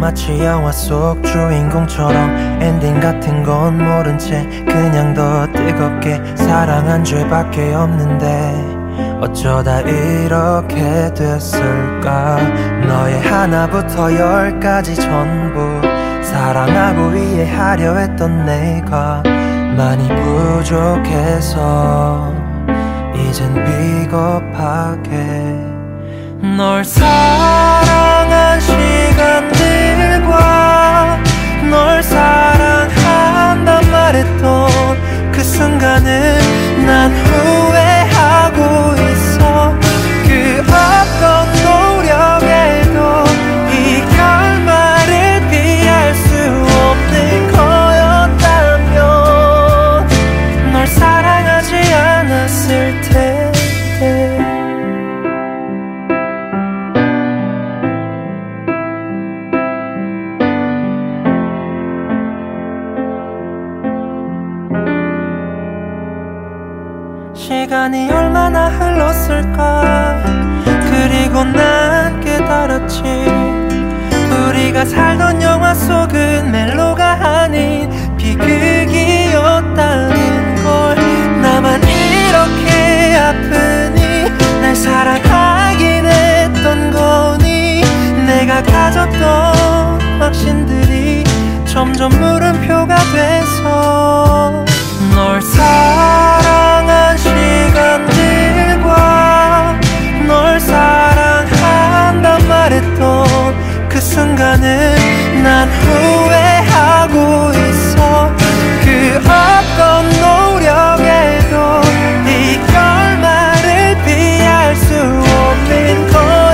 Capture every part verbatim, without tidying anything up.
마치 영화 속 주인공처럼 엔딩 같은 건 모른 채 그냥 더 뜨겁게 사랑한 죄밖에 없는데 어쩌다 이렇게 됐을까. 너의 하나부터 열까지 전부 사랑하고 이해하려 했던 내가 많이 부족해서 이젠 비겁하게 널 사랑한 시간들과 널 사랑한단 말했던 그 순간을 난 후회하고 있어. 그 어떤 노력에도 이 결말을 피할 수 없는 거였다면 널 사랑하지 않았을 텐데. 시간이 얼마나 흘렀을까. 그리고 난 깨달았지. 우리가 살던 영화 속은 멜로가 아닌 비극이었다는 걸. 나만 이렇게 아프니 날 사랑하긴 했던 거니. 내가 가졌던 확신들이 점점 물음표가 돼서 널 사랑한 시간들과 널 사랑한단 말했던 그 순간을 난 후회하고 있어. 그 어떤 노력에도 이 결말을 피할 수 없는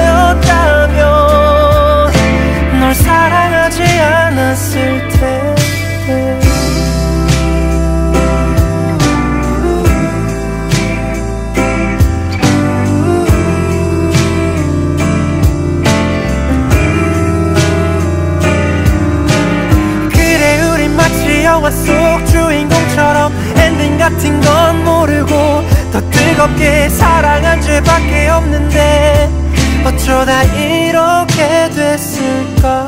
거였다면 널 사랑하지 않았을 텐데. 영화 속 주인공처럼 엔딩 같은 건 모르고 더 뜨겁게 사랑한 죄밖에 없는데 어쩌다 이렇게 됐을까.